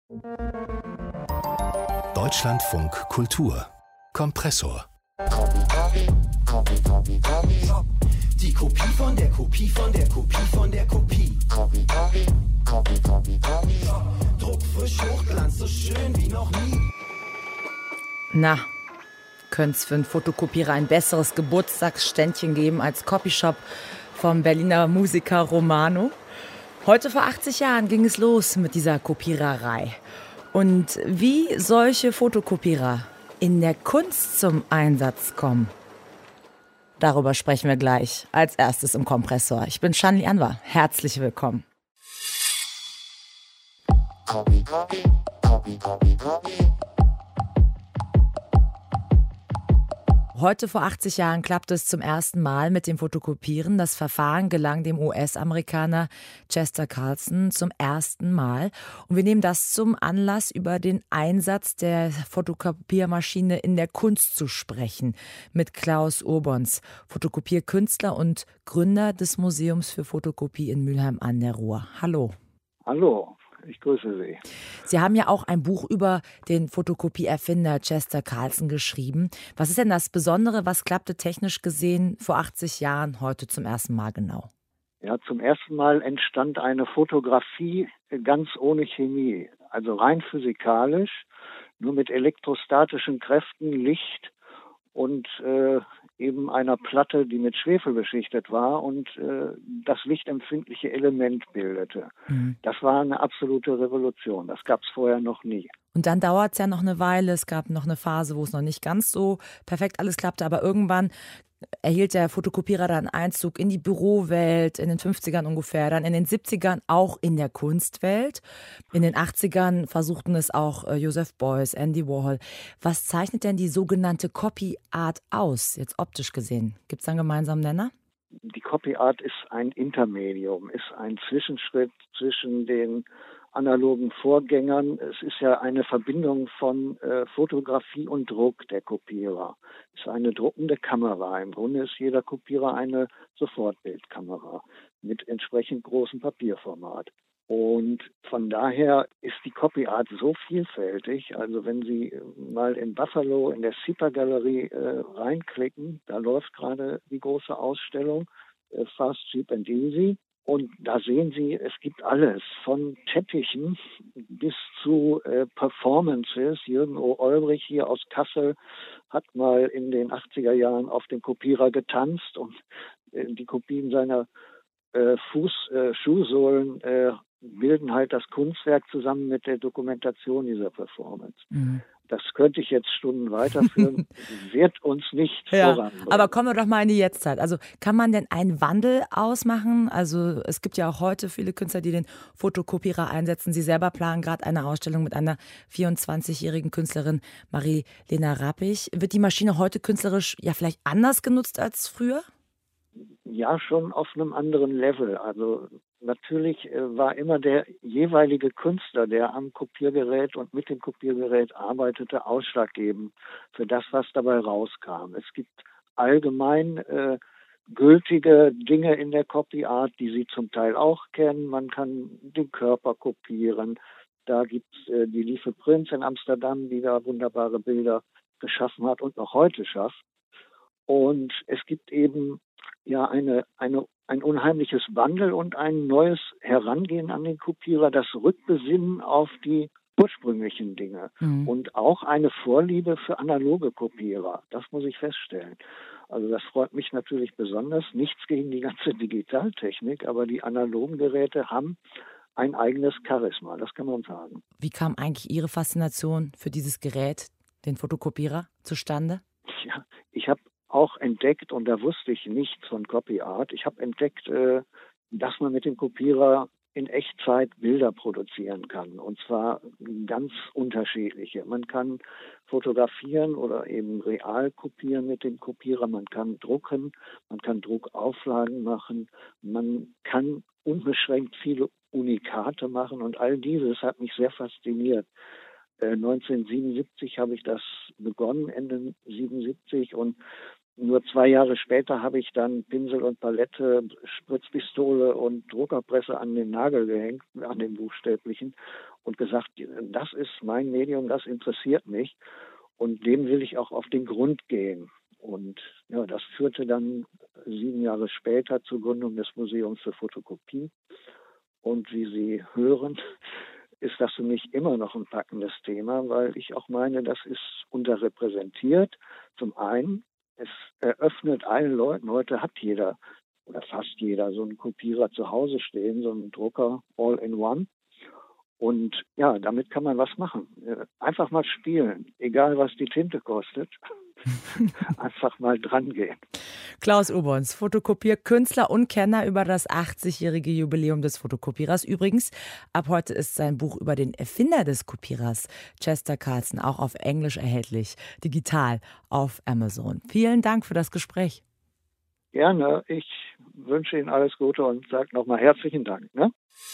Deutschlandfunk Kultur Kompressor. Die Kopie von der Kopie von der Kopie von der Kopie. Druckfrisch, Hochglanz, so schön wie noch nie. Na, könnte es für einen Fotokopierer ein besseres Geburtstagsständchen geben als Copyshop vom Berliner Musiker Romano? Heute vor 80 Jahren ging es los mit dieser Kopiererei. Und wie solche Fotokopierer in der Kunst zum Einsatz kommen, darüber sprechen wir gleich als erstes im Kompressor. Ich bin Shanli Anwar. Herzlich willkommen. Heute vor 80 Jahren klappte es zum ersten Mal mit dem Fotokopieren. Das Verfahren gelang dem US-Amerikaner Chester Carlson zum ersten Mal. Und wir nehmen das zum Anlass, über den Einsatz der Fotokopiermaschine in der Kunst zu sprechen. Mit Klaus Urbons, Fotokopierkünstler und Gründer des Museums für Fotokopie in Mülheim an der Ruhr. Hallo. Hallo. Ich grüße Sie. Sie haben ja auch ein Buch über den Fotokopieerfinder Chester Carlson geschrieben. Was ist denn das Besondere? Was klappte technisch gesehen vor 80 Jahren heute zum ersten Mal genau? Ja, zum ersten Mal entstand eine Fotografie ganz ohne Chemie, also rein physikalisch, nur mit elektrostatischen Kräften, Licht und eben einer Platte, die mit Schwefel beschichtet war und das lichtempfindliche Element bildete. Mhm. Das war eine absolute Revolution. Das gab es vorher noch nie. Und dann dauert es ja noch eine Weile. Es gab noch eine Phase, wo es noch nicht ganz so perfekt alles klappte. Aber irgendwann erhielt der Fotokopierer dann Einzug in die Bürowelt, in den 50ern ungefähr, dann in den 70ern auch in der Kunstwelt. In den 80ern versuchten es auch Joseph Beuys, Andy Warhol. Was zeichnet denn die sogenannte Copy Art aus, jetzt optisch gesehen? Gibt es da einen gemeinsamen Nenner? Die Copy Art ist ein Intermedium, ist ein Zwischenschritt zwischen den analogen Vorgängern. Es ist ja eine Verbindung von Fotografie und Druck der Kopierer. Es ist eine druckende Kamera. Im Grunde ist jeder Kopierer eine Sofortbildkamera mit entsprechend großem Papierformat. Und von daher ist die Copy Art so vielfältig. Also wenn Sie mal in Buffalo in der SIPA-Galerie reinklicken, da läuft gerade die große Ausstellung Fast, Cheap and Easy. Und da sehen Sie, es gibt alles, von Teppichen bis zu Performances. Jürgen O. Olbrich hier aus Kassel hat mal in den 80er Jahren auf dem Kopierer getanzt und die Kopien seiner Schuhsohlen bilden halt das Kunstwerk zusammen mit der Dokumentation dieser Performance. Mhm. Das könnte ich jetzt Stunden weiterführen, wird uns nicht voranbringen. Aber kommen wir doch mal in die Jetztzeit. Also kann man denn einen Wandel ausmachen? Also es gibt ja auch heute viele Künstler, die den Fotokopierer einsetzen. Sie selber planen gerade eine Ausstellung mit einer 24-jährigen Künstlerin, Marie-Lena Rappich. Wird die Maschine heute künstlerisch ja vielleicht anders genutzt als früher? Ja, schon auf einem anderen Level. Also natürlich war immer der jeweilige Künstler, der am Kopiergerät und mit dem Kopiergerät arbeitete, ausschlaggebend für das, was dabei rauskam. Es gibt allgemein gültige Dinge in der Copy Art, die Sie zum Teil auch kennen. Man kann den Körper kopieren. Da gibt es die Lieve Prins in Amsterdam, die da wunderbare Bilder geschaffen hat und noch heute schafft. Und es gibt eben ja ein unheimliches Wandel und ein neues Herangehen an den Kopierer, das Rückbesinnen auf die ursprünglichen Dinge und auch eine Vorliebe für analoge Kopierer. Das muss ich feststellen. Also das freut mich natürlich besonders. Nichts gegen die ganze Digitaltechnik, aber die analogen Geräte haben ein eigenes Charisma, das kann man sagen. Wie kam eigentlich Ihre Faszination für dieses Gerät, den Fotokopierer, zustande? Ja, ich habe auch entdeckt, und da wusste ich nichts von Copy Art, ich habe entdeckt, dass man mit dem Kopierer in Echtzeit Bilder produzieren kann, und zwar ganz unterschiedliche. Man kann fotografieren oder eben real kopieren mit dem Kopierer, man kann drucken, man kann Druckauflagen machen, man kann unbeschränkt viele Unikate machen, und all dieses hat mich sehr fasziniert. 1977 habe ich das begonnen, Ende 77, und Nur 2 Jahre später habe ich dann Pinsel und Palette, Spritzpistole und Druckerpresse an den Nagel gehängt, an den buchstäblichen, und gesagt, das ist mein Medium, das interessiert mich und dem will ich auch auf den Grund gehen. Und ja, das führte dann 7 Jahre später zur Gründung des Museums für Fotokopie. Und wie Sie hören, ist das für mich immer noch ein packendes Thema, weil ich auch meine, das ist unterrepräsentiert. Zum einen, es eröffnet allen Leuten, heute hat jeder oder fast jeder so einen Kopierer zu Hause stehen, so einen Drucker All-in-One. Und ja, damit kann man was machen. Einfach mal spielen, egal was die Tinte kostet. Einfach mal dran gehen. Klaus Ubons, Fotokopierkünstler und Kenner über das 80-jährige Jubiläum des Fotokopierers. Übrigens, ab heute ist sein Buch über den Erfinder des Kopierers, Chester Carlson, auch auf Englisch erhältlich, digital auf Amazon. Vielen Dank für das Gespräch. Gerne. Ich wünsche Ihnen alles Gute und sage nochmal herzlichen Dank. Ne?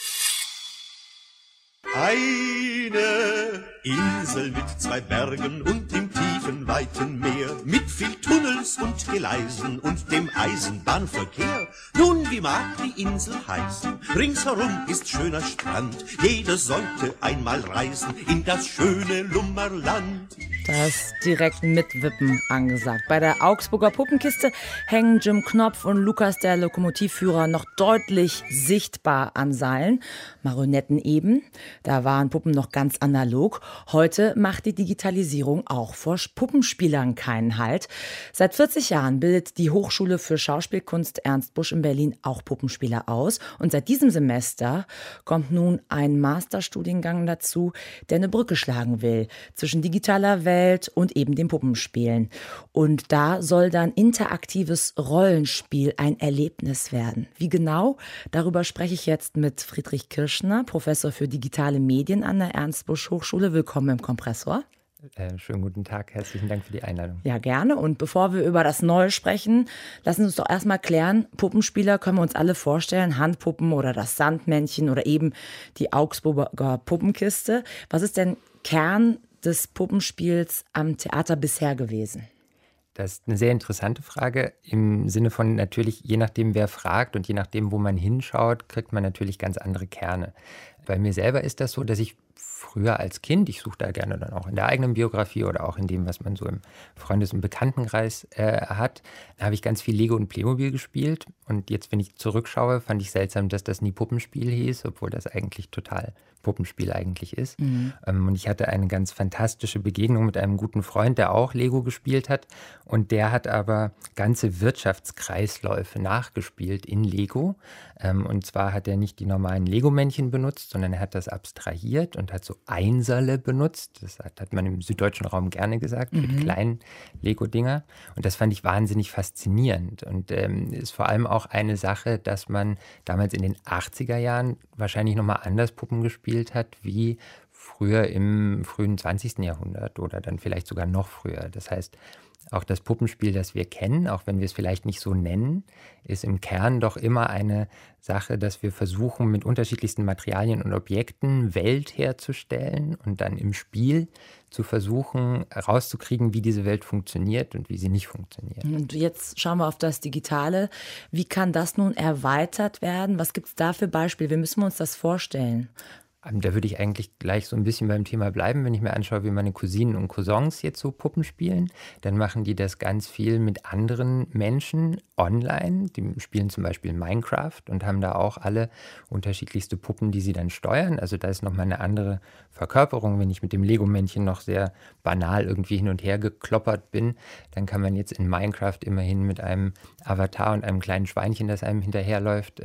Eine Insel mit 2 Bergen und dem tiefen, weiten Meer, mit viel Tunnels und Gleisen und dem Eisenbahnverkehr. Nun, wie mag die Insel heißen? Ringsherum ist schöner Strand. Jeder sollte einmal reisen in das schöne Lummerland. Da ist direkt Mitwippen angesagt. Bei der Augsburger Puppenkiste hängen Jim Knopf und Lukas, der Lokomotivführer, noch deutlich sichtbar an Seilen. Marionetten eben. Da waren Puppen noch ganz analog. Heute macht die Digitalisierung auch vor Puppenspielern keinen Halt. Seit 40 Jahren bildet die Hochschule für Schauspielkunst Ernst Busch in Berlin auch Puppenspieler aus. Und seit diesem Semester kommt nun ein Masterstudiengang dazu, der eine Brücke schlagen will zwischen digitaler Welt und eben dem Puppenspielen. Und da soll dann interaktives Rollenspiel ein Erlebnis werden. Wie genau? Darüber spreche ich jetzt mit Friedrich Kirschner, Professor für digitale Medien an der Ernst Busch Hochschule. Willkommen im Kompressor. Schönen guten Tag, herzlichen Dank für die Einladung. Ja, gerne. Und bevor wir über das Neue sprechen, lassen Sie uns doch erstmal klären, Puppenspieler können wir uns alle vorstellen, Handpuppen oder das Sandmännchen oder eben die Augsburger Puppenkiste. Was ist denn Kern des Puppenspiels am Theater bisher gewesen? Das ist eine sehr interessante Frage im Sinne von natürlich, je nachdem wer fragt und je nachdem, wo man hinschaut, kriegt man natürlich ganz andere Kerne. Bei mir selber ist das so, dass ich früher als Kind, ich suche da gerne dann auch in der eigenen Biografie oder auch in dem, was man so im Freundes- und Bekanntenkreis hat, habe ich ganz viel Lego und Playmobil gespielt. Und jetzt, wenn ich zurückschaue, fand ich seltsam, dass das nie Puppenspiel hieß, obwohl das eigentlich total Puppenspiel eigentlich ist. Und ich hatte eine ganz fantastische Begegnung mit einem guten Freund, der auch Lego gespielt hat. Und der hat aber ganze Wirtschaftskreisläufe nachgespielt in Lego. Und zwar hat er nicht die normalen Lego-Männchen benutzt, sondern er hat das abstrahiert und hat so Einserle benutzt. Das hat man im süddeutschen Raum gerne gesagt, für die kleinen Lego-Dinger. Und das fand ich wahnsinnig faszinierend. Und ist vor allem auch eine Sache, dass man damals in den 80er Jahren wahrscheinlich nochmal anders Puppen gespielt hat, wie früher im frühen 20. Jahrhundert oder dann vielleicht sogar noch früher. Das heißt, auch das Puppenspiel, das wir kennen, auch wenn wir es vielleicht nicht so nennen, ist im Kern doch immer eine Sache, dass wir versuchen, mit unterschiedlichsten Materialien und Objekten Welt herzustellen und dann im Spiel zu versuchen, herauszukriegen, wie diese Welt funktioniert und wie sie nicht funktioniert. Und jetzt schauen wir auf das Digitale. Wie kann das nun erweitert werden? Was gibt es da für Beispiele? Wie müssen wir uns das vorstellen? Da würde ich eigentlich gleich so ein bisschen beim Thema bleiben. Wenn ich mir anschaue, wie meine Cousinen und Cousins jetzt so Puppen spielen, dann machen die das ganz viel mit anderen Menschen online. Die spielen zum Beispiel Minecraft und haben da auch alle unterschiedlichste Puppen, die sie dann steuern. Also da ist nochmal eine andere Verkörperung. Wenn ich mit dem Lego-Männchen noch sehr banal irgendwie hin und her gekloppert bin, dann kann man jetzt in Minecraft immerhin mit einem Avatar und einem kleinen Schweinchen, das einem hinterherläuft,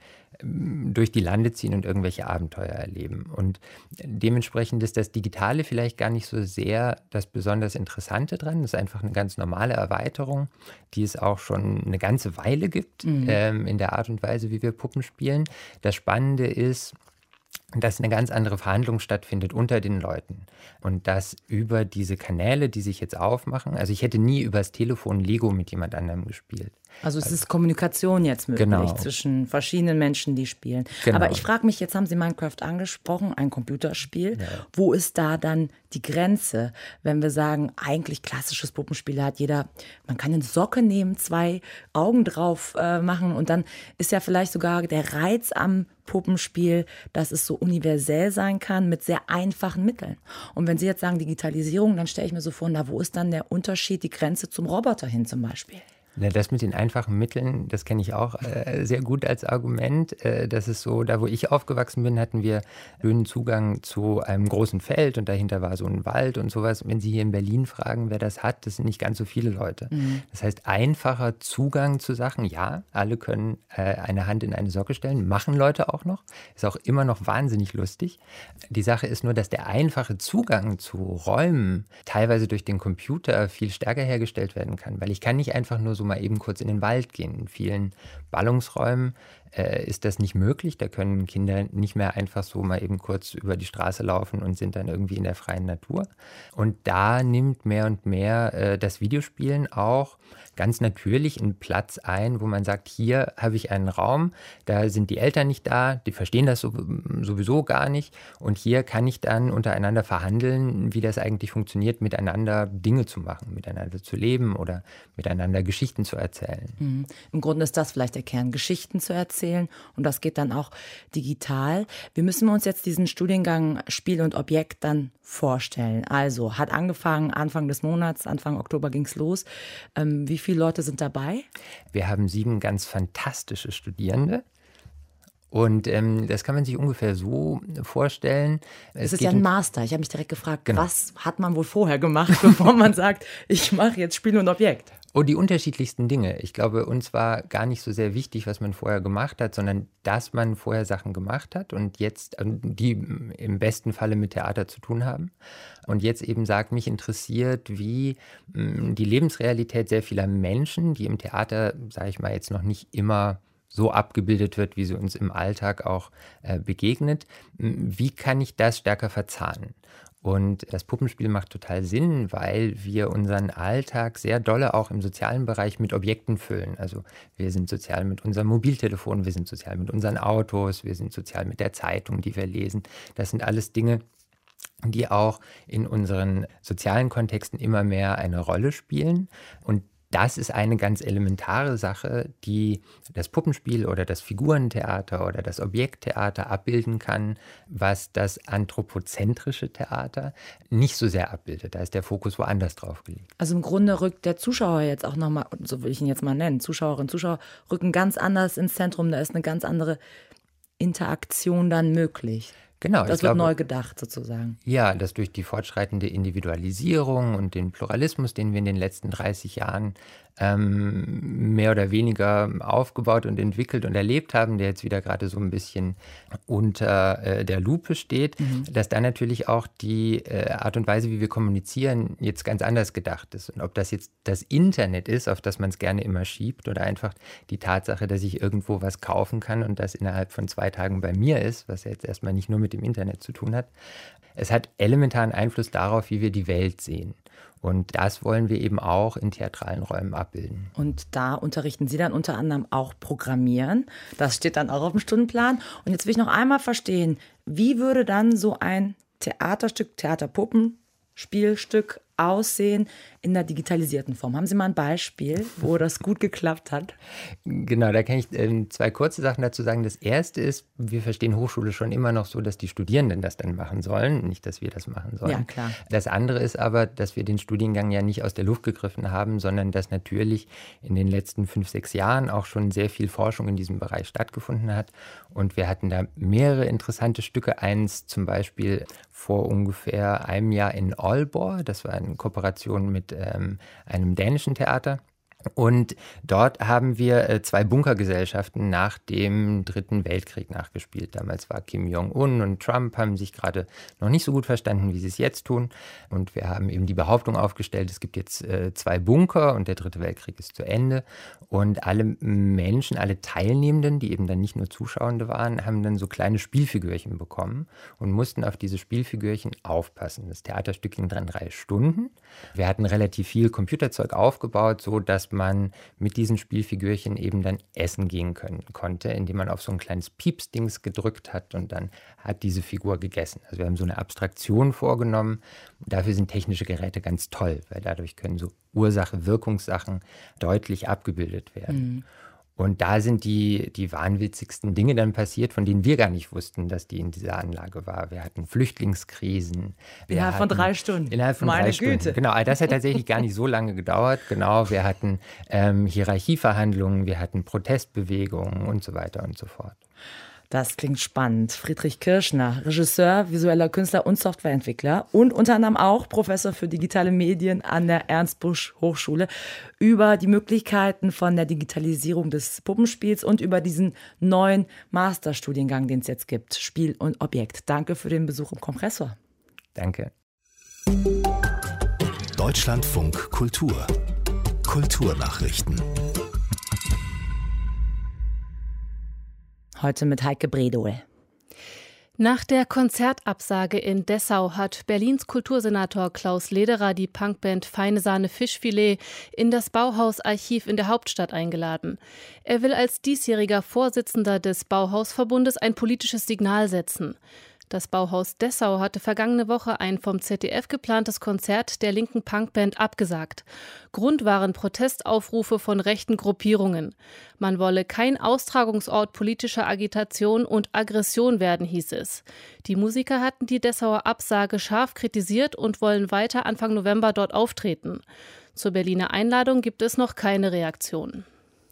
durch die Lande ziehen und irgendwelche Abenteuer erleben. Und dementsprechend ist das Digitale vielleicht gar nicht so sehr das besonders Interessante dran. Das ist einfach eine ganz normale Erweiterung, die es auch schon eine ganze Weile gibt, in der Art und Weise, wie wir Puppen spielen. Das Spannende ist, dass eine ganz andere Verhandlung stattfindet unter den Leuten und dass über diese Kanäle, die sich jetzt aufmachen, also ich hätte nie übers Telefon Lego mit jemand anderem gespielt. Also es ist Kommunikation jetzt möglich zwischen verschiedenen Menschen, die spielen. Genau. Aber ich frage mich, jetzt haben Sie Minecraft angesprochen, ein Computerspiel. Ja. Wo ist da dann die Grenze, wenn wir sagen, eigentlich klassisches Puppenspiel hat jeder, man kann eine Socke nehmen, 2 Augen drauf machen und dann ist ja vielleicht sogar der Reiz am Puppenspiel, dass es so universell sein kann mit sehr einfachen Mitteln. Und wenn Sie jetzt sagen Digitalisierung, dann stelle ich mir so vor, na, wo ist dann der Unterschied, die Grenze zum Roboter hin zum Beispiel? Ja, das mit den einfachen Mitteln, das kenne ich auch sehr gut als Argument. Das ist so, da wo ich aufgewachsen bin, hatten wir schönen Zugang zu einem großen Feld und dahinter war so ein Wald und sowas. Wenn Sie hier in Berlin fragen, wer das hat, das sind nicht ganz so viele Leute. Mhm. Das heißt, einfacher Zugang zu Sachen, ja, alle können eine Hand in eine Socke stellen, machen Leute auch noch, ist auch immer noch wahnsinnig lustig. Die Sache ist nur, dass der einfache Zugang zu Räumen teilweise durch den Computer viel stärker hergestellt werden kann, weil ich kann nicht einfach nur so mal eben kurz in den Wald gehen. In vielen Ballungsräumen ist das nicht möglich. Da können Kinder nicht mehr einfach so mal eben kurz über die Straße laufen und sind dann irgendwie in der freien Natur. Und da nimmt mehr und mehr das Videospielen auch ganz natürlich einen Platz ein, wo man sagt, hier habe ich einen Raum, da sind die Eltern nicht da, die verstehen das sowieso gar nicht. Und hier kann ich dann untereinander verhandeln, wie das eigentlich funktioniert, miteinander Dinge zu machen, miteinander zu leben oder miteinander Geschichten zu erzählen. Mhm. Im Grunde ist das vielleicht der Kern, Geschichten zu erzählen. Und das geht dann auch digital. Wie müssen wir uns jetzt diesen Studiengang Spiel und Objekt dann vorstellen? Also hat angefangen Anfang des Monats, Anfang Oktober ging es los. Wie viele Leute sind dabei? Wir haben 7 ganz fantastische Studierende. Und das kann man sich ungefähr so vorstellen. Es ist ja ein Master. Ich habe mich direkt gefragt, genau. Was hat man wohl vorher gemacht, bevor man sagt, ich mache jetzt Spiel und Objekt? Oh, die unterschiedlichsten Dinge. Ich glaube, uns war gar nicht so sehr wichtig, was man vorher gemacht hat, sondern dass man vorher Sachen gemacht hat und jetzt, die im besten Falle mit Theater zu tun haben. Und jetzt eben sagt, mich interessiert, wie die Lebensrealität sehr vieler Menschen, die im Theater, sage ich mal, jetzt noch nicht immer so abgebildet wird, wie sie uns im Alltag auch begegnet. Wie kann ich das stärker verzahnen? Und das Puppenspiel macht total Sinn, weil wir unseren Alltag sehr dolle auch im sozialen Bereich mit Objekten füllen. Also wir sind sozial mit unserem Mobiltelefon, wir sind sozial mit unseren Autos, wir sind sozial mit der Zeitung, die wir lesen. Das sind alles Dinge, die auch in unseren sozialen Kontexten immer mehr eine Rolle spielen. Und das ist eine ganz elementare Sache, die das Puppenspiel oder das Figurentheater oder das Objekttheater abbilden kann, was das anthropozentrische Theater nicht so sehr abbildet. Da ist der Fokus woanders drauf gelegt. Also im Grunde rückt der Zuschauer jetzt auch nochmal, so will ich ihn jetzt mal nennen, Zuschauerinnen und Zuschauer rücken ganz anders ins Zentrum. Da ist eine ganz andere Interaktion dann möglich. Genau, das wird neu gedacht sozusagen. Ja, dass durch die fortschreitende Individualisierung und den Pluralismus, den wir in den letzten 30 Jahren mehr oder weniger aufgebaut und entwickelt und erlebt haben, der jetzt wieder gerade so ein bisschen unter der Lupe steht, dass da natürlich auch die Art und Weise, wie wir kommunizieren, jetzt ganz anders gedacht ist. Und ob das jetzt das Internet ist, auf das man es gerne immer schiebt, oder einfach die Tatsache, dass ich irgendwo was kaufen kann und das innerhalb von 2 Tagen bei mir ist, was jetzt erstmal nicht nur mit dem Internet zu tun hat. Es hat elementaren Einfluss darauf, wie wir die Welt sehen. Und das wollen wir eben auch in theatralen Räumen abbilden. Und da unterrichten Sie dann unter anderem auch Programmieren. Das steht dann auch auf dem Stundenplan. Und jetzt will ich noch einmal verstehen, wie würde dann so ein Theaterstück, Theaterpuppenspielstück aussehen in der digitalisierten Form? Haben Sie mal ein Beispiel, wo das gut geklappt hat? Genau, da kann ich 2 kurze Sachen dazu sagen. Das erste ist, wir verstehen Hochschule schon immer noch so, dass die Studierenden das dann machen sollen, nicht, dass wir das machen sollen. Ja, klar. Das andere ist aber, dass wir den Studiengang ja nicht aus der Luft gegriffen haben, sondern dass natürlich in den letzten 5, 6 Jahren auch schon sehr viel Forschung in diesem Bereich stattgefunden hat. Und wir hatten da mehrere interessante Stücke. Eins zum Beispiel vor ungefähr einem Jahr in Aalborg. Das war eine Kooperation mit einem dänischen Theater. Und dort haben wir 2 Bunkergesellschaften nach dem Dritten Weltkrieg nachgespielt. Damals war Kim Jong-un und Trump haben sich gerade noch nicht so gut verstanden, wie sie es jetzt tun. Und wir haben eben die Behauptung aufgestellt, es gibt jetzt 2 Bunker und der Dritte Weltkrieg ist zu Ende. Und alle Menschen, alle Teilnehmenden, die eben dann nicht nur Zuschauende waren, haben dann so kleine Spielfigürchen bekommen und mussten auf diese Spielfigürchen aufpassen. Das Theaterstück ging dann 3 Stunden. Wir hatten relativ viel Computerzeug aufgebaut, so dass man mit diesen Spielfigürchen eben dann essen gehen konnte, indem man auf so ein kleines Piepsdings gedrückt hat und dann hat diese Figur gegessen. Also wir haben so eine Abstraktion vorgenommen. Dafür sind technische Geräte ganz toll, weil dadurch können so Ursache-Wirkungssachen deutlich abgebildet werden. Und da sind die wahnwitzigsten Dinge dann passiert, von denen wir gar nicht wussten, dass die in dieser Anlage war. Wir hatten Flüchtlingskrisen. Innerhalb von 3 Stunden. Innerhalb von Meine 3 Stunden. Güte. Genau, das hat tatsächlich gar nicht so lange gedauert. Genau, wir hatten Hierarchieverhandlungen, wir hatten Protestbewegungen und so weiter und so fort. Das klingt spannend. Friedrich Kirschner, Regisseur, visueller Künstler und Softwareentwickler und unter anderem auch Professor für digitale Medien an der Ernst-Busch-Hochschule, über die Möglichkeiten von der Digitalisierung des Puppenspiels und über diesen neuen Masterstudiengang, den es jetzt gibt, Spiel und Objekt. Danke für den Besuch im Kompressor. Danke. Deutschlandfunk Kultur. Kulturnachrichten. Heute mit Heike Bredow. Nach der Konzertabsage in Dessau hat Berlins Kultursenator Klaus Lederer die Punkband Feine Sahne Fischfilet in das Bauhaus-Archiv in der Hauptstadt eingeladen. Er will als diesjähriger Vorsitzender des Bauhausverbundes ein politisches Signal setzen. Das Bauhaus Dessau hatte vergangene Woche ein vom ZDF geplantes Konzert der linken Punkband abgesagt. Grund waren Protestaufrufe von rechten Gruppierungen. Man wolle kein Austragungsort politischer Agitation und Aggression werden, hieß es. Die Musiker hatten die Dessauer Absage scharf kritisiert und wollen weiter Anfang November dort auftreten. Zur Berliner Einladung gibt es noch keine Reaktion.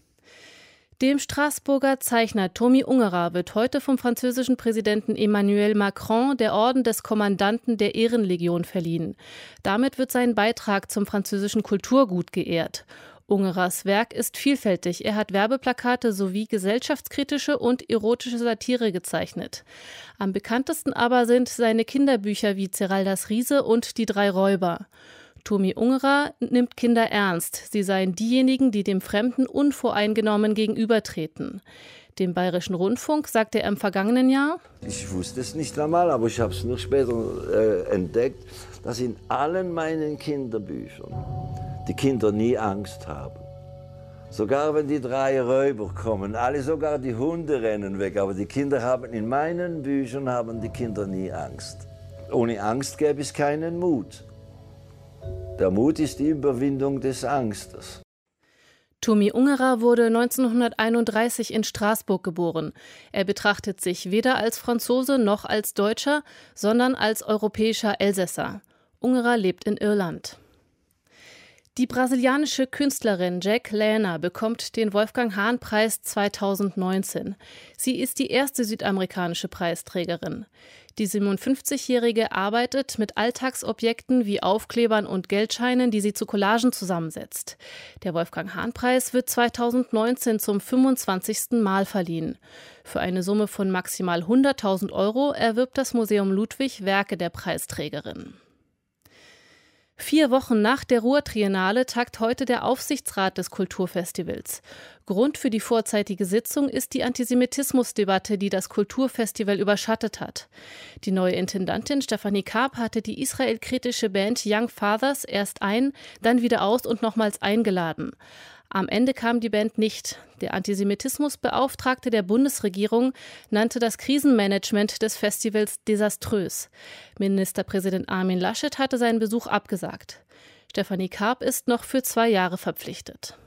Dem Straßburger Zeichner Tomi Ungerer wird heute vom französischen Präsidenten Emmanuel Macron der Orden des Kommandanten der Ehrenlegion verliehen. Damit wird sein Beitrag zum französischen Kulturgut geehrt. Ungerers Werk ist vielfältig. Er hat Werbeplakate sowie gesellschaftskritische und erotische Satire gezeichnet. Am bekanntesten aber sind seine Kinderbücher wie Zeraldas Riese und Die 3 Räuber. Tomi Ungerer nimmt Kinder ernst. Sie seien diejenigen, die dem Fremden unvoreingenommen gegenübertreten. Dem Bayerischen Rundfunk sagte er im vergangenen Jahr: Ich wusste es nicht einmal, aber ich habe es nur später entdeckt, dass in allen meinen Kinderbüchern die Kinder nie Angst haben. Sogar wenn die 3 Räuber kommen, sogar die Hunde rennen weg, aber die Kinder haben in meinen Büchern die Kinder nie Angst. Ohne Angst gäbe es keinen Mut. Der Mut ist die Überwindung des Angstes. Tomi Ungerer wurde 1931 in Straßburg geboren. Er betrachtet sich weder als Franzose noch als Deutscher, sondern als europäischer Elsässer. Ungerer lebt in Irland. Die brasilianische Künstlerin Jack Lana bekommt den Wolfgang-Hahn-Preis 2019. Sie ist die erste südamerikanische Preisträgerin. Die 57-Jährige arbeitet mit Alltagsobjekten wie Aufklebern und Geldscheinen, die sie zu Collagen zusammensetzt. Der Wolfgang-Hahn-Preis wird 2019 zum 25. Mal verliehen. Für eine Summe von maximal 100.000 € erwirbt das Museum Ludwig Werke der Preisträgerin. 4 Wochen nach der Ruhr-Triennale tagt heute der Aufsichtsrat des Kulturfestivals. Grund für die vorzeitige Sitzung ist die Antisemitismusdebatte, die das Kulturfestival überschattet hat. Die neue Intendantin Stefanie Karp hatte die israelkritische Band Young Fathers erst dann wieder aus und nochmals eingeladen. Am Ende kam die Band nicht. Der Antisemitismusbeauftragte der Bundesregierung nannte das Krisenmanagement des Festivals desaströs. Ministerpräsident Armin Laschet hatte seinen Besuch abgesagt. Stefanie Karp ist noch für 2 Jahre verpflichtet.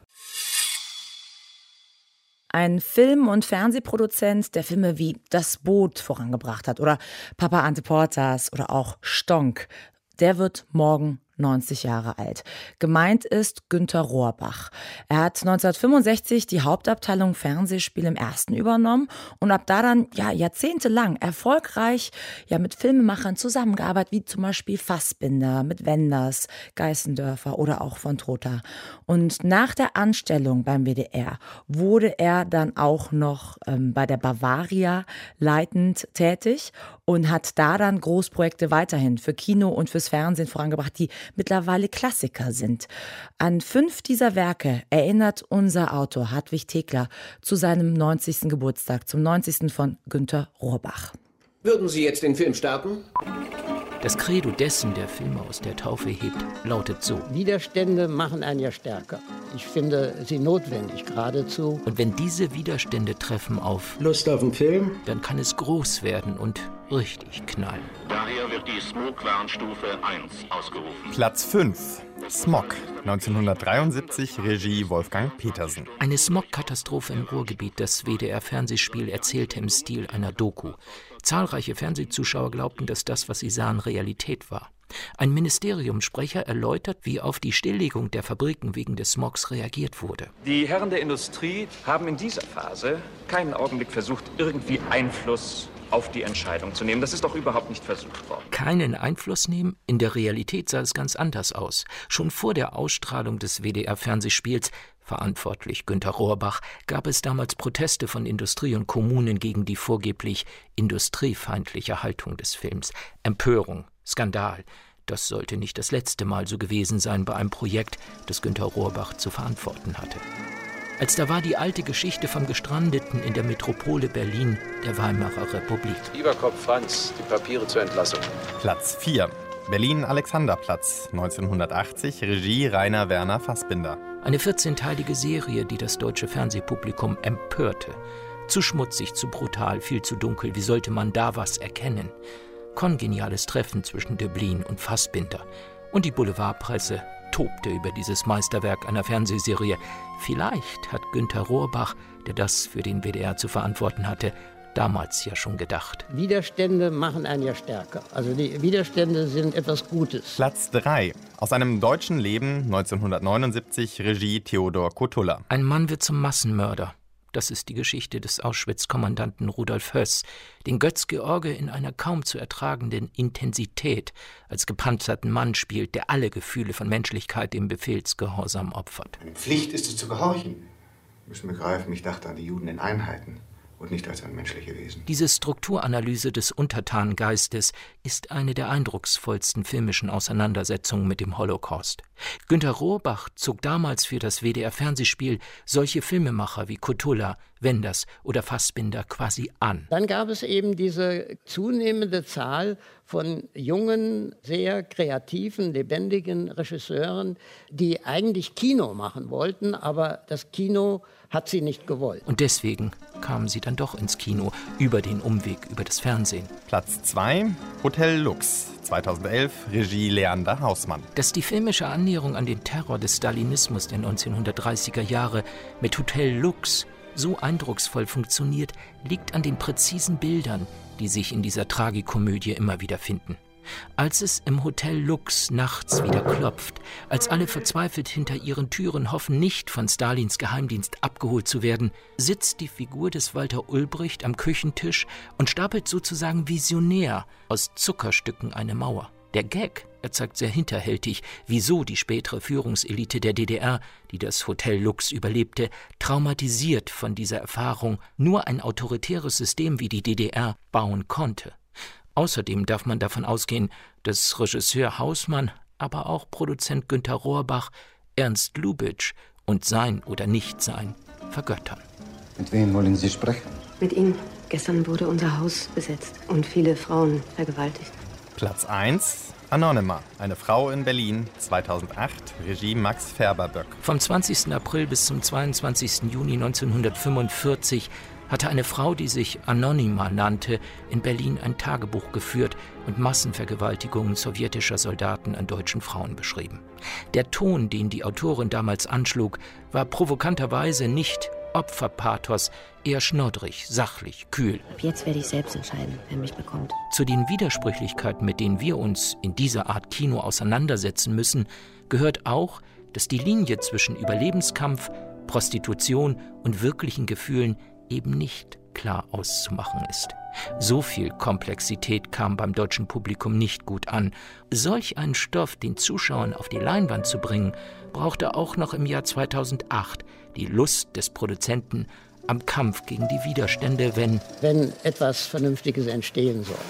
Ein Film- und Fernsehproduzent, der Filme wie Das Boot vorangebracht hat oder Papa Ante Portas oder auch Stonk, der wird morgen 90 Jahre alt. Gemeint ist Günter Rohrbach. Er hat 1965 die Hauptabteilung Fernsehspiel im Ersten übernommen und ab da dann jahrzehntelang erfolgreich mit Filmemachern zusammengearbeitet, wie zum Beispiel Fassbinder, mit Wenders, Geißendörfer oder auch von Trotha. Und nach der Anstellung beim WDR wurde er dann auch noch bei der Bavaria leitend tätig und hat da dann Großprojekte weiterhin für Kino und fürs Fernsehen vorangebracht, die mittlerweile Klassiker sind. An 5 dieser Werke erinnert unser Autor Hartwig Thekla zu seinem 90. Geburtstag, zum 90. von Günter Rohrbach. Würden Sie jetzt den Film starten? Das Credo dessen, der Filme aus der Taufe hebt, lautet so: Widerstände machen einen ja stärker. Ich finde sie notwendig, geradezu. Und wenn diese Widerstände treffen auf Lust auf einen Film, dann kann es groß werden und richtig knallen. Daher wird die Smog-Warnstufe 1 ausgerufen. Platz 5. Smog, 1973, Regie Wolfgang Petersen. Eine Smog-Katastrophe im Ruhrgebiet, das WDR-Fernsehspiel erzählte im Stil einer Doku. Zahlreiche Fernsehzuschauer glaubten, dass das, was sie sahen, Realität war. Ein Ministeriumssprecher erläutert, wie auf die Stilllegung der Fabriken wegen des Smogs reagiert wurde. Die Herren der Industrie haben in dieser Phase keinen Augenblick versucht, irgendwie Einfluss auf die Entscheidung zu nehmen. Das ist doch überhaupt nicht versucht worden. Keinen Einfluss nehmen? In der Realität sah es ganz anders aus. Schon vor der Ausstrahlung des WDR-Fernsehspiels, verantwortlich Günter Rohrbach, gab es damals Proteste von Industrie und Kommunen gegen die vorgeblich industriefeindliche Haltung des Films. Empörung, Skandal. Das sollte nicht das letzte Mal so gewesen sein bei einem Projekt, das Günter Rohrbach zu verantworten hatte. Als da war die alte Geschichte vom Gestrandeten in der Metropole Berlin, der Weimarer Republik. Lieberkopf Franz, die Papiere zur Entlassung. Platz 4. Berlin-Alexanderplatz, 1980, Regie Rainer Werner Fassbinder. Eine 14-teilige Serie, die das deutsche Fernsehpublikum empörte. Zu schmutzig, zu brutal, viel zu dunkel. Wie sollte man da was erkennen? Kongeniales Treffen zwischen Döblin und Fassbinder. Und die Boulevardpresse tobte über dieses Meisterwerk einer Fernsehserie. Vielleicht hat Günter Rohrbach, der das für den WDR zu verantworten hatte, damals ja schon gedacht. Widerstände machen einen ja stärker. Also die Widerstände sind etwas Gutes. Platz 3. Aus einem deutschen Leben, 1979, Regie Theodor Kotulla. Ein Mann wird zum Massenmörder. Das ist die Geschichte des Auschwitz-Kommandanten Rudolf Höss, den Götz George in einer kaum zu ertragenden Intensität als gepanzerten Mann spielt, der alle Gefühle von Menschlichkeit im Befehlsgehorsam opfert. Eine Pflicht ist es zu gehorchen. Müssen begreifen, ich dachte an die Juden in Einheiten und nicht als an menschliche Wesen. Diese Strukturanalyse des Untertanengeistes ist eine der eindrucksvollsten filmischen Auseinandersetzungen mit dem Holocaust. Günter Rohrbach zog damals für das WDR-Fernsehspiel solche Filmemacher wie Kotulla, Wenders oder Fassbinder quasi an. Dann gab es eben diese zunehmende Zahl von jungen, sehr kreativen, lebendigen Regisseuren, die eigentlich Kino machen wollten, aber das Kino hat sie nicht gewollt. Und deswegen kamen sie dann doch ins Kino, über den Umweg über das Fernsehen. Platz 2, Hotel Lux, 2011, Regie Leander Hausmann. Dass die filmische Annäherung an den Terror des Stalinismus der 1930er Jahre mit Hotel Lux so eindrucksvoll funktioniert, liegt an den präzisen Bildern, die sich in dieser Tragikomödie immer wieder finden. Als es im Hotel Lux nachts wieder klopft, als alle verzweifelt hinter ihren Türen hoffen, nicht von Stalins Geheimdienst abgeholt zu werden, sitzt die Figur des Walter Ulbricht am Küchentisch und stapelt sozusagen visionär aus Zuckerstücken eine Mauer. Der Gag erzeugt sehr hinterhältig, wieso die spätere Führungselite der DDR, die das Hotel Lux überlebte, traumatisiert von dieser Erfahrung nur ein autoritäres System wie die DDR bauen konnte. Außerdem darf man davon ausgehen, dass Regisseur Hausmann, aber auch Produzent Günter Rohrbach, Ernst Lubitsch und sein oder Nichtsein vergöttern. Mit wem wollen Sie sprechen? Mit Ihnen. Gestern wurde unser Haus besetzt und viele Frauen vergewaltigt. Platz 1, Anonyma, eine Frau in Berlin, 2008, Regie Max Färberböck. Vom 20. April bis zum 22. Juni 1945 hatte eine Frau, die sich Anonyma nannte, in Berlin ein Tagebuch geführt und Massenvergewaltigungen sowjetischer Soldaten an deutschen Frauen beschrieben. Der Ton, den die Autorin damals anschlug, war provokanterweise nicht Opferpathos eher schnoddrig, sachlich, kühl. Ab jetzt werde ich selbst entscheiden, wer mich bekommt. Zu den Widersprüchlichkeiten, mit denen wir uns in dieser Art Kino auseinandersetzen müssen, gehört auch, dass die Linie zwischen Überlebenskampf, Prostitution und wirklichen Gefühlen eben nicht klar auszumachen ist. So viel Komplexität kam beim deutschen Publikum nicht gut an. Solch einen Stoff den Zuschauern auf die Leinwand zu bringen, brauchte auch noch im Jahr 2008 die Lust des Produzenten am Kampf gegen die Widerstände, wenn etwas Vernünftiges entstehen soll.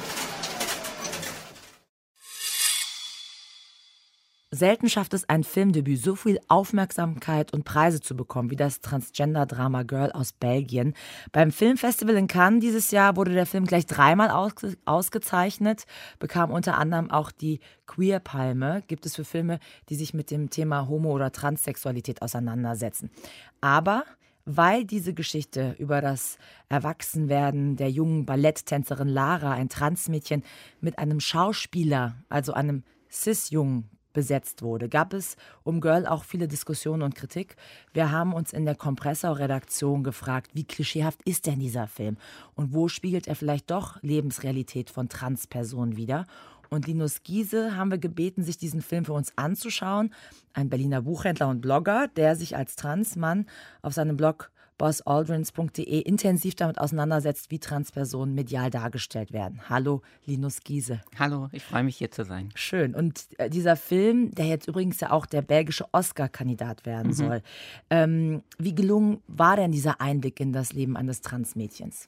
Selten schafft es ein Filmdebüt, so viel Aufmerksamkeit und Preise zu bekommen wie das Transgender-Drama Girl aus Belgien. Beim Filmfestival in Cannes dieses Jahr wurde der Film gleich 3-mal ausgezeichnet, bekam unter anderem auch die Queer-Palme, gibt es für Filme, die sich mit dem Thema Homo- oder Transsexualität auseinandersetzen. Aber weil diese Geschichte über das Erwachsenwerden der jungen Balletttänzerin Lara, ein Transmädchen, mit einem Schauspieler, also einem Cis-Jungen, besetzt wurde, gab es um Girl auch viele Diskussionen und Kritik. Wir haben uns in der Kompressor-Redaktion gefragt, wie klischeehaft ist denn dieser Film und wo spiegelt er vielleicht doch Lebensrealität von Transpersonen wider? Und Linus Giese haben wir gebeten, sich diesen Film für uns anzuschauen. Ein Berliner Buchhändler und Blogger, der sich als Transmann auf seinem Blog bossaldrins.de intensiv damit auseinandersetzt, wie Transpersonen medial dargestellt werden. Hallo, Linus Giese. Hallo, ich freue mich, hier zu sein. Schön. Und dieser Film, der jetzt übrigens ja auch der belgische Oscar-Kandidat werden soll. Wie gelungen war denn dieser Einblick in das Leben eines Transmädchens?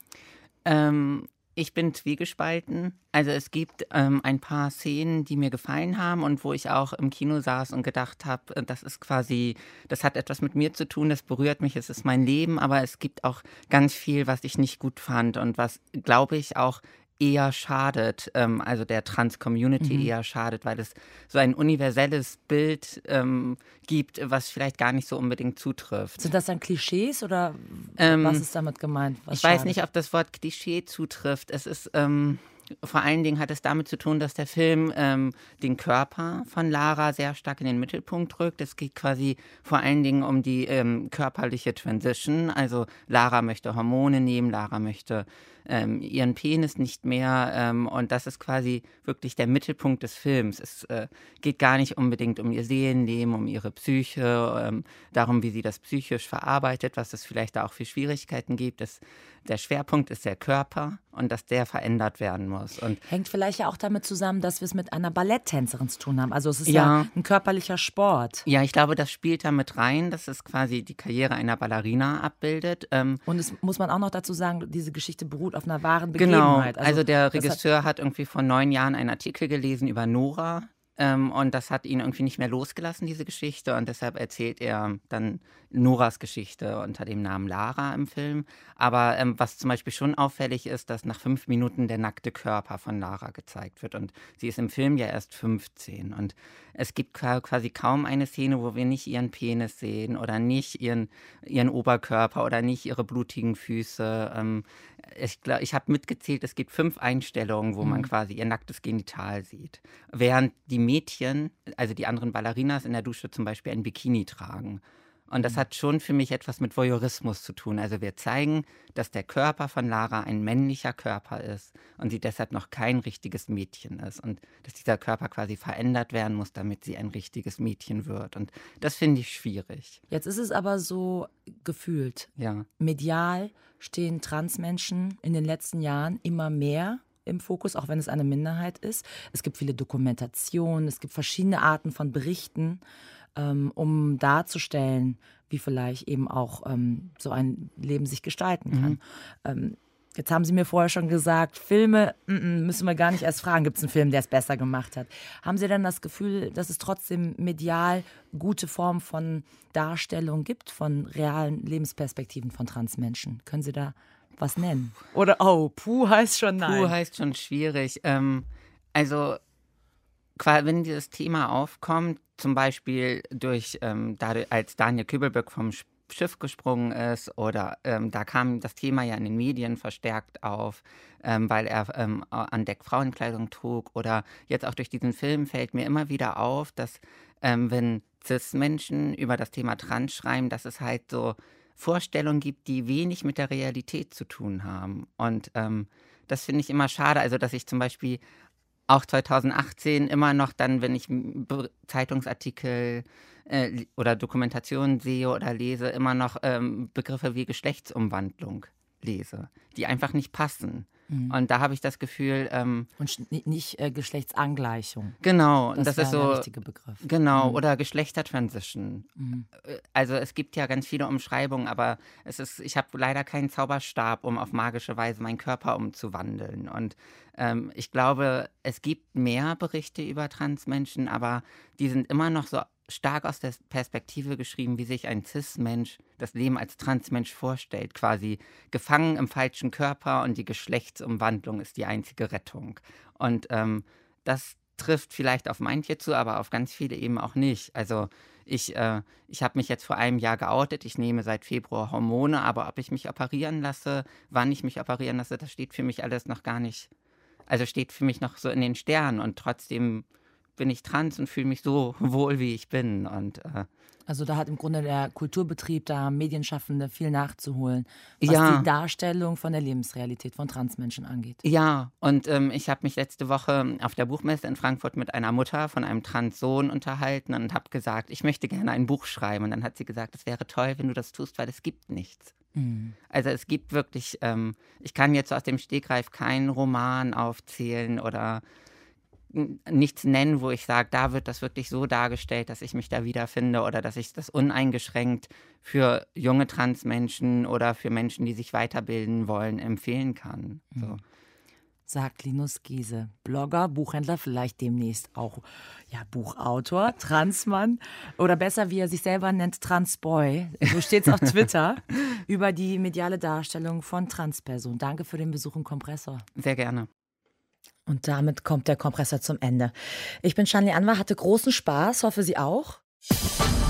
Ich bin zwiegespalten. Also es gibt ein paar Szenen, die mir gefallen haben und wo ich auch im Kino saß und gedacht habe, das ist quasi, das hat etwas mit mir zu tun, das berührt mich, es ist mein Leben, aber es gibt auch ganz viel, was ich nicht gut fand und was, glaube ich, auch eher schadet, also der Trans-Community eher schadet, weil es so ein universelles Bild gibt, was vielleicht gar nicht so unbedingt zutrifft. Sind das dann Klischees oder was ist damit gemeint? Ich weiß nicht, ob das Wort Klischee zutrifft. Es ist vor allen Dingen hat es damit zu tun, dass der Film den Körper von Lara sehr stark in den Mittelpunkt rückt. Es geht quasi vor allen Dingen um die körperliche Transition. Also Lara möchte Hormone nehmen, Lara möchte ihren Penis nicht mehr und das ist quasi wirklich der Mittelpunkt des Films. Es geht gar nicht unbedingt um ihr Seelenleben, um ihre Psyche, darum, wie sie das psychisch verarbeitet, was es vielleicht da auch für Schwierigkeiten gibt. Der Schwerpunkt ist der Körper und dass der verändert werden muss. Und hängt vielleicht ja auch damit zusammen, dass wir es mit einer Balletttänzerin zu tun haben. Also es ist ja ein körperlicher Sport. Ja, ich glaube, das spielt da mit rein, dass es quasi die Karriere einer Ballerina abbildet. Und es muss man auch noch dazu sagen, diese Geschichte beruht auf einer wahren Begebenheit. Genau, also der Regisseur hat irgendwie vor 9 Jahren einen Artikel gelesen über Nora. Und das hat ihn irgendwie nicht mehr losgelassen, diese Geschichte. Und deshalb erzählt er dann Noras Geschichte unter dem Namen Lara im Film. Aber was zum Beispiel schon auffällig ist, dass nach 5 Minuten der nackte Körper von Lara gezeigt wird. Und sie ist im Film ja erst 15. Und es gibt quasi kaum eine Szene, wo wir nicht ihren Penis sehen oder nicht ihren Oberkörper oder nicht ihre blutigen Füße. Ich habe mitgezählt, es gibt 5 Einstellungen, wo man quasi ihr nacktes Genital sieht. Während die Mädchen, also die anderen Ballerinas in der Dusche zum Beispiel ein Bikini tragen. Und das hat schon für mich etwas mit Voyeurismus zu tun. Also wir zeigen, dass der Körper von Lara ein männlicher Körper ist und sie deshalb noch kein richtiges Mädchen ist. Und dass dieser Körper quasi verändert werden muss, damit sie ein richtiges Mädchen wird. Und das finde ich schwierig. Jetzt ist es aber so gefühlt. Ja. Medial stehen Transmenschen in den letzten Jahren immer mehr im Fokus, auch wenn es eine Minderheit ist. Es gibt viele Dokumentationen, es gibt verschiedene Arten von Berichten, um darzustellen, wie vielleicht eben auch so ein Leben sich gestalten kann. Jetzt haben Sie mir vorher schon gesagt, Filme müssen wir gar nicht erst fragen, gibt es einen Film, der es besser gemacht hat. Haben Sie denn das Gefühl, dass es trotzdem medial gute Formen von Darstellung gibt, von realen Lebensperspektiven von Transmenschen? Können Sie da was nennen? Oder, puh heißt schon nein. Puh heißt schon schwierig. Also, wenn dieses Thema aufkommt, zum Beispiel als Daniel Kübelböck vom Schiff gesprungen ist oder da kam das Thema ja in den Medien verstärkt auf, weil er an Deck Frauenkleidung trug oder jetzt auch durch diesen Film fällt mir immer wieder auf, dass wenn Cis-Menschen über das Thema Trans schreiben, dass es halt so Vorstellungen gibt, die wenig mit der Realität zu tun haben. Und das finde ich immer schade. Also, dass ich zum Beispiel auch 2018 immer noch dann, wenn ich Zeitungsartikel oder Dokumentationen sehe oder lese, immer noch Begriffe wie Geschlechtsumwandlung lese, die einfach nicht passen. Und da habe ich das Gefühl... und nicht Geschlechtsangleichung. Genau. Das ist so der richtige Begriff. Genau, oder Geschlechtertransition. Also es gibt ja ganz viele Umschreibungen, aber ich habe leider keinen Zauberstab, um auf magische Weise meinen Körper umzuwandeln. Und ich glaube, es gibt mehr Berichte über Transmenschen, aber die sind immer noch so stark aus der Perspektive geschrieben, wie sich ein Cis-Mensch das Leben als Transmensch vorstellt, quasi gefangen im falschen Körper und die Geschlechtsumwandlung ist die einzige Rettung. Und das trifft vielleicht auf manche zu, aber auf ganz viele eben auch nicht. Also ich habe mich jetzt vor einem Jahr geoutet, ich nehme seit Februar Hormone, aber ob ich mich operieren lasse, wann ich mich operieren lasse, das steht für mich alles noch gar nicht, also steht für mich noch so in den Sternen und trotzdem bin ich trans und fühle mich so wohl, wie ich bin. Und, also da hat im Grunde der Kulturbetrieb, da Medienschaffende viel nachzuholen, was die Darstellung von der Lebensrealität von Transmenschen angeht. Ja, und ich habe mich letzte Woche auf der Buchmesse in Frankfurt mit einer Mutter von einem Transsohn unterhalten und habe gesagt, ich möchte gerne ein Buch schreiben. Und dann hat sie gesagt, es wäre toll, wenn du das tust, weil es gibt nichts. Also es gibt wirklich, ich kann jetzt aus dem Stegreif keinen Roman aufzählen oder nichts nennen, wo ich sage, da wird das wirklich so dargestellt, dass ich mich da wiederfinde oder dass ich das uneingeschränkt für junge Transmenschen oder für Menschen, die sich weiterbilden wollen, empfehlen kann. So. Sagt Linus Giese, Blogger, Buchhändler, vielleicht demnächst auch Buchautor, Transmann oder besser, wie er sich selber nennt, Transboy. So steht es auf Twitter über die mediale Darstellung von Transpersonen. Danke für den Besuch im Kompressor. Sehr gerne. Und damit kommt der Kompressor zum Ende. Ich bin Shanli Anwar, hatte großen Spaß, hoffe Sie auch.